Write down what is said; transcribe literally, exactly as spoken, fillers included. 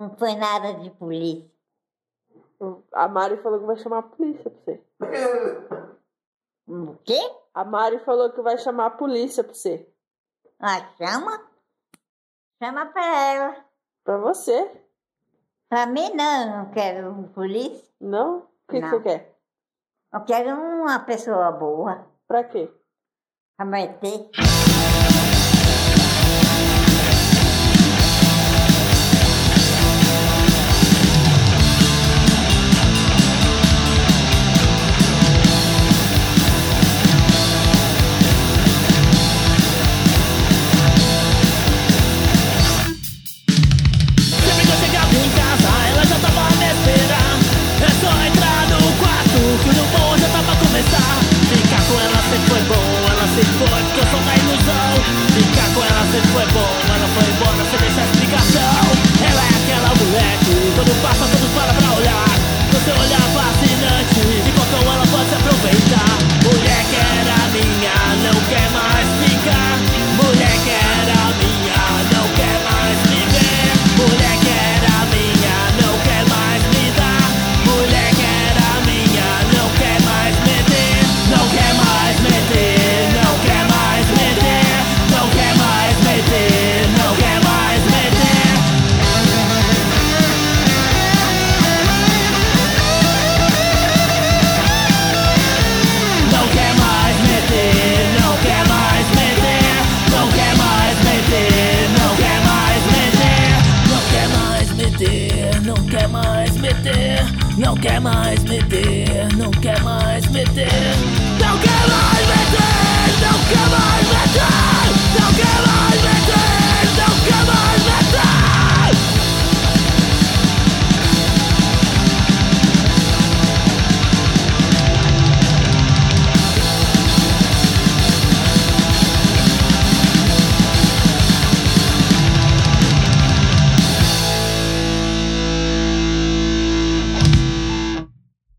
Não foi nada de polícia. A Mari falou que vai chamar a polícia pra você. O quê? A Mari falou que vai chamar a polícia pra você. Ah, chama? Chama pra ela. Pra você? Pra mim não, eu não quero polícia. Não? O que, que Não. você quer? Eu quero uma pessoa boa. Pra quê? Pra meter. Foi bom, ela foi embora sem deixar explicação. Ela é aquela moleque, quando passa todos param pra olhar. No seu olhar fascinante, enquanto ela pode se aproveitar. Mulher que era minha, não quer mais ficar. Mulher que era minha, não quer mais me ver. Mulher que era minha, não quer mais me dar. Mulher que era minha, não quer mais meter. Não quer mais meter, não quer mais meter. Não quer mais meter, não quer mais meter. Não quer mais meter, não quer mais meter. Não quer mais meter, não quer mais meter. Não quer mais meter, não quer mais meter. Não quer mais meter, não quer mais meter. Não quer mais meter, não quer mais meter. Não quer mais meter, não quer mais